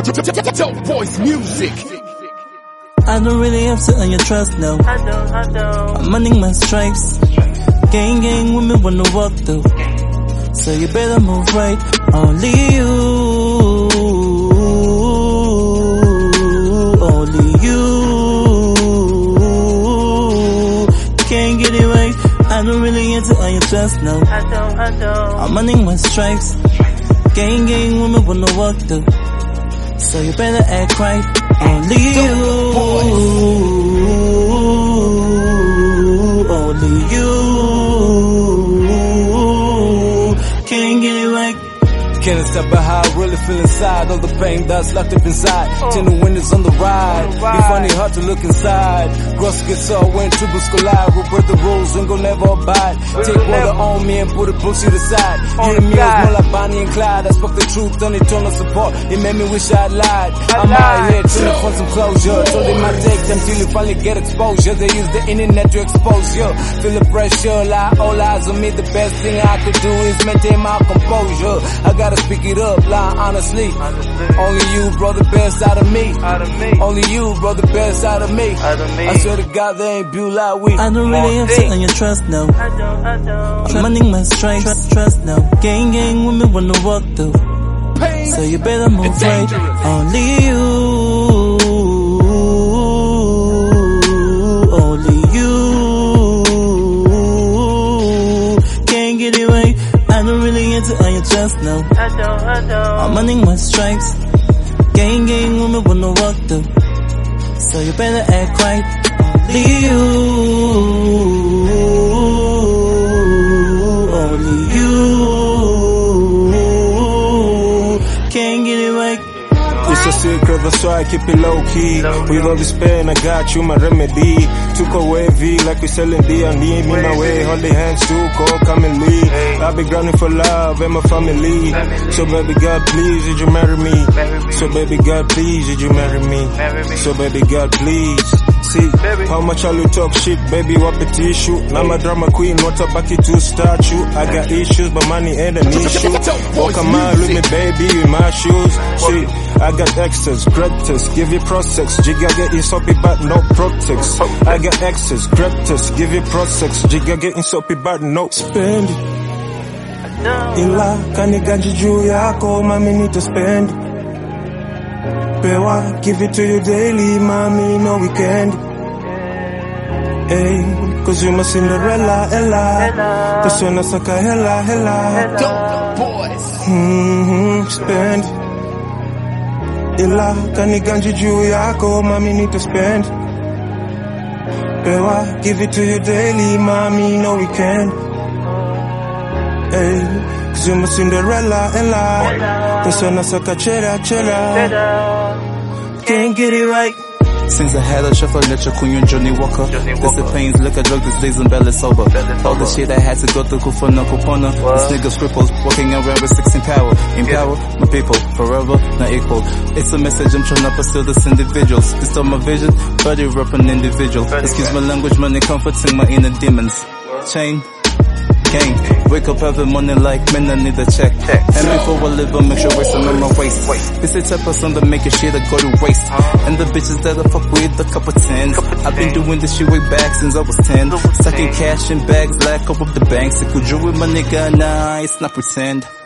Dope Boys Music. I don't really have to earn your trust, no. I don't. I'm earning my stripes. Gang, women wanna walk through. So you better move right. Only you. Can't get it right. I don't really have to earn your trust, no. I don't. I'm earning my stripes. Gang, women wanna walk through. So you better act right. Only you. Only you. Can't get it right. Can't step about how I really feel inside. All the pain that's locked up inside. Tinted windows on the ride. Be funny, hard to look inside. Gross guitar when triples collide. We'll break the rules and go never abide. Take water on me and put a bullshit aside. You and me was more like Bonnie and Clyde. I spoke the truth, then it turned us apart. It made me wish I lied. I'm out here chilling for some closure. Told it might take them till you finally get exposure. They use the internet to expose you. Feel the pressure, all eyes on me. The best thing I could do is maintain my composure. I gotta speak it up, lie honestly. Only you brought the best out of me. Only you brought the best out of me. I swear to God, they ain't built like we. I don't really have to earn your trust, no. I don't. I'm earning my stripes, trust, no. Gang, women wanna walk through. So you better move right. Only you. Only you. Can't get it right. I don't really have to earn your trust, no. I don't. I'm earning my stripes. Gang, women wanna walk through. So you better act right. Only you. Only you. Can't get it right. It's a secret, that's why I keep it low key. With all this pain, I got you, my remedy. Took away V like we selling D&D. Me my way, hold the hands too cold, come and leave. I'll be grounding for love and my family. So baby God, please, did you marry me? So baby God, please, did you marry me? So baby God, please. See, how much all you talk shit, baby, what a tissue. Now my drama queen, what a back to statue. I got issues, but money ain't an issue. Walk a mile with me, baby, with my shoes. See, I got extras, creditors, give you prosex. Jigga getting soppy, but no protex. I got excess, creditors, give you prosex. Jigga getting soppy, but no spend. Ila, kaniganji juu yako, mami need to spend. Pewa, give it to you daily, mommy, no weekend. Hey, cause you my Cinderella, Ella. Cause you're not saka hella. Dope Boys. Spend. Ila, kaniganji juu yako, mommy need to spend. Pewa, give it to you daily, mommy, no weekend. Hey, cause you're my Cinderella, Ella. Cause you're not saka chera. Can't get it right. Since I had a shuffle, let your queen Johnny Walker. This the pains, liquor, drug, this days and belly sober. All the shit I had to go through, Kufana, Kupana. This nigga's cripples, walking around with 6 in power. Empower my people, forever, not equal. It's a message I'm trying to pursue this individuals. It's all my vision, body rep an individual. Excuse my language, money comforting my inner demons. Chain. Gang. Wake up every morning like, man, I need a check. And before I live, I make sure it's on my waist. It's a type of song that make your shit I go to waste. And the bitches that I fuck with, a couple tens. I've been doing this shit way back since I was 10. Stacking cash in bags like up the banks. It could with my nigga, nah, it's not pretend.